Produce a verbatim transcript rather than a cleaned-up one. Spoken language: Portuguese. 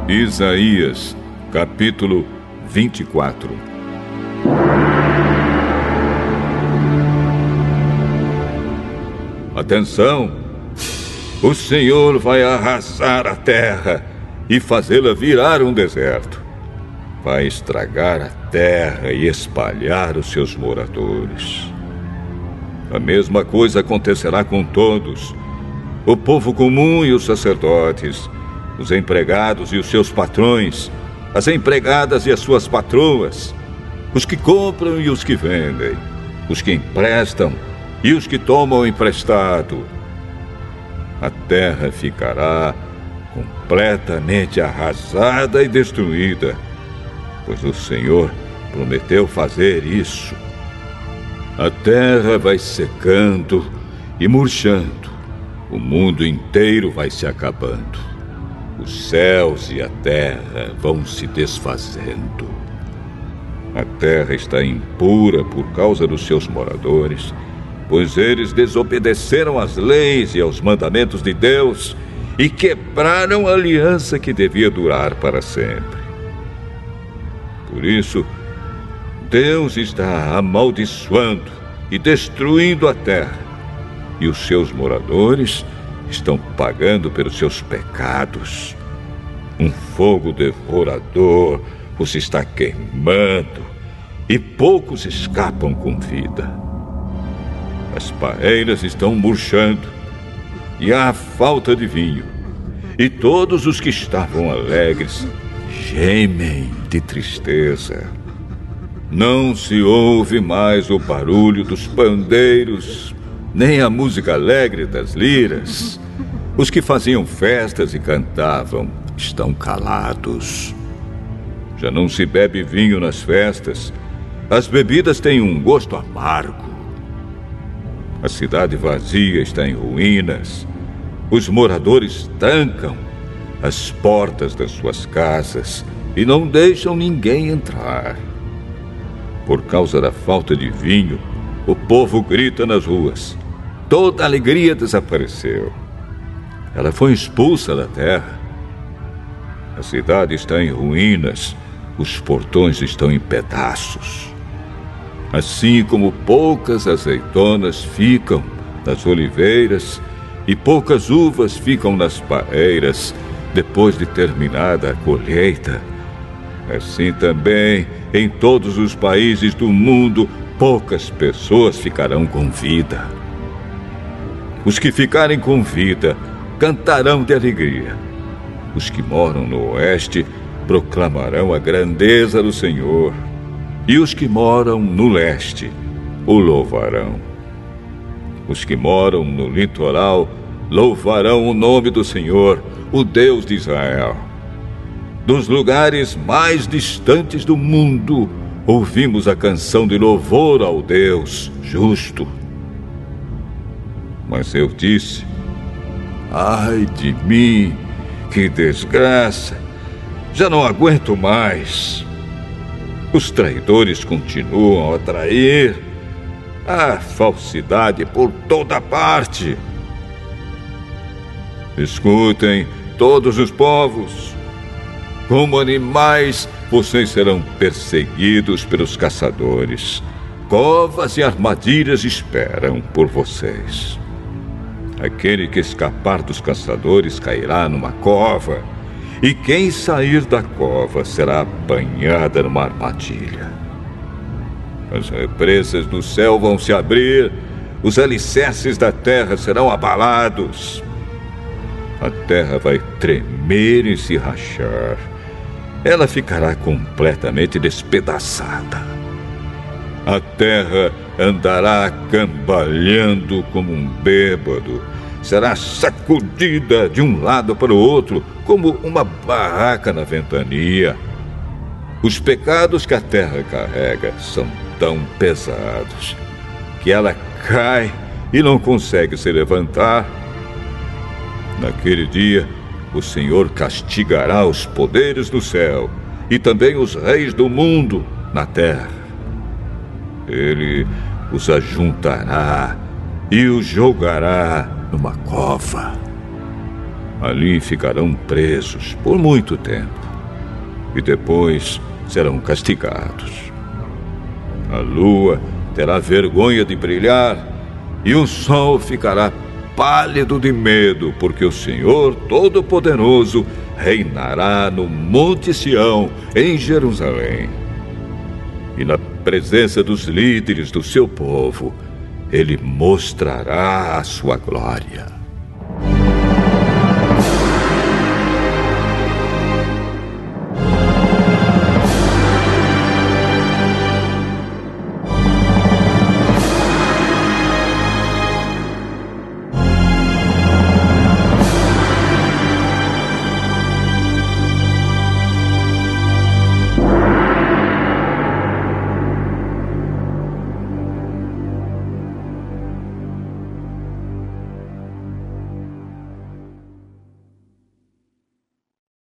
Isaías, capítulo vinte e quatro. Atenção! O Senhor vai arrasar a terra e fazê-la virar um deserto. Vai estragar a terra e espalhar os seus moradores. A mesma coisa acontecerá com todos: o povo comum e os sacerdotes, os empregados e os seus patrões, as empregadas e as suas patroas, os que compram e os que vendem, os que emprestam e os que tomam emprestado. A terra ficará completamente arrasada e destruída, pois o Senhor prometeu fazer isso. A terra vai secando e murchando, o mundo inteiro vai se acabando. Os céus e a terra vão se desfazendo. A terra está impura por causa dos seus moradores, pois eles desobedeceram às leis e aos mandamentos de Deus e quebraram a aliança que devia durar para sempre. Por isso, Deus está amaldiçoando e destruindo a terra, e os seus moradores estão pagando pelos seus pecados. Um fogo devorador os está queimando, e poucos escapam com vida. As paeiras estão murchando, e há falta de vinho, e todos os que estavam alegres gemem de tristeza. Não se ouve mais o barulho dos pandeiros, nem a música alegre das liras. Os que faziam festas e cantavam estão calados. Já não se bebe vinho nas festas. As bebidas têm um gosto amargo. A cidade vazia está em ruínas. Os moradores trancam as portas das suas casas e não deixam ninguém entrar. Por causa da falta de vinho, o povo grita nas ruas. Toda a alegria desapareceu. Ela foi expulsa da terra. A cidade está em ruínas, os portões estão em pedaços. Assim como poucas azeitonas ficam nas oliveiras e poucas uvas ficam nas paeiras depois de terminada a colheita, assim também em todos os países do mundo poucas pessoas ficarão com vida. Os que ficarem com vida cantarão de alegria. Os que moram no oeste proclamarão a grandeza do Senhor, e os que moram no leste o louvarão. Os que moram no litoral louvarão o nome do Senhor, o Deus de Israel. Dos lugares mais distantes do mundo, ouvimos a canção de louvor ao Deus justo. Mas eu disse: ai de mim, que desgraça! Já não aguento mais. Os traidores continuam a trair. Há falsidade por toda parte. Escutem, todos os povos. Como animais, vocês serão perseguidos pelos caçadores. Covas e armadilhas esperam por vocês. Aquele que escapar dos caçadores cairá numa cova, e quem sair da cova será apanhada numa armadilha. As represas do céu vão se abrir, os alicerces da terra serão abalados. A terra vai tremer e se rachar. Ela ficará completamente despedaçada. A terra andará cambaleando como um bêbado. Será sacudida de um lado para o outro, como uma barraca na ventania. Os pecados que a terra carrega são tão pesados que ela cai e não consegue se levantar. Naquele dia, o Senhor castigará os poderes do céu e também os reis do mundo na terra. Ele os ajuntará e os jogará numa cova. Ali ficarão presos por muito tempo e depois serão castigados. A lua terá vergonha de brilhar e o sol ficará pálido de medo, porque o Senhor Todo-Poderoso reinará no Monte Sião, em Jerusalém. E na presença dos líderes do seu povo, ele mostrará a sua glória.